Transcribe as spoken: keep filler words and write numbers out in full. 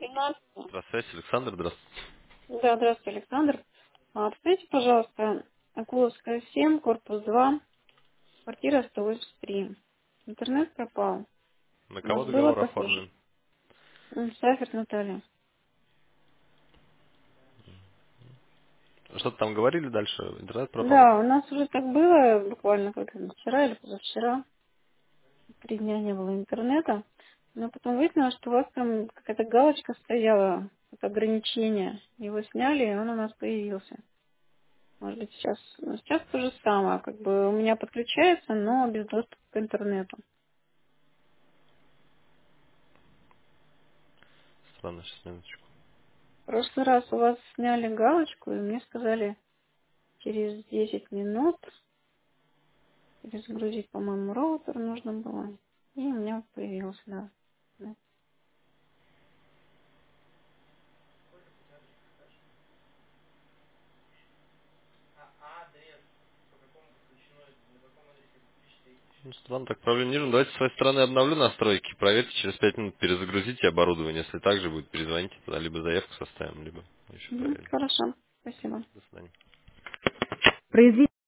тринадцать. Здравствуйте, Александр, здравствуйте. Да, здравствуйте, Александр. А, Подскажите, пожалуйста, Акуловская семь, корпус два, квартира сто восемьдесят три. Интернет пропал. На У нас кого было договор похоже. оформлен? М, Сафер Наталья. Что-то там говорили дальше? Интернет пропал? Да, у нас уже так было, буквально как вчера или позавчера. Три дня не было интернета. Но потом выяснилось, что у вас там какая-то галочка стояла, это ограничение. Его сняли, и он у нас появился. Может быть, сейчас, ну, сейчас то же самое, как бы у меня подключается, но без доступа к интернету. Странно, сейчас, минуточку. В прошлый раз у вас сняли галочку, и мне сказали, через десять минут перезагрузить, по-моему, роутер нужно было. И у меня появился, да. Да. Ну, странно, так проблем не вижу. Давайте с своей стороны обновлю настройки. Проверьте, через пять минут перезагрузите оборудование. Если так же будет, перезвоните, тогда либо заявку составим, либо еще Мгм, проверим. хорошо, спасибо. До свидания. Произвести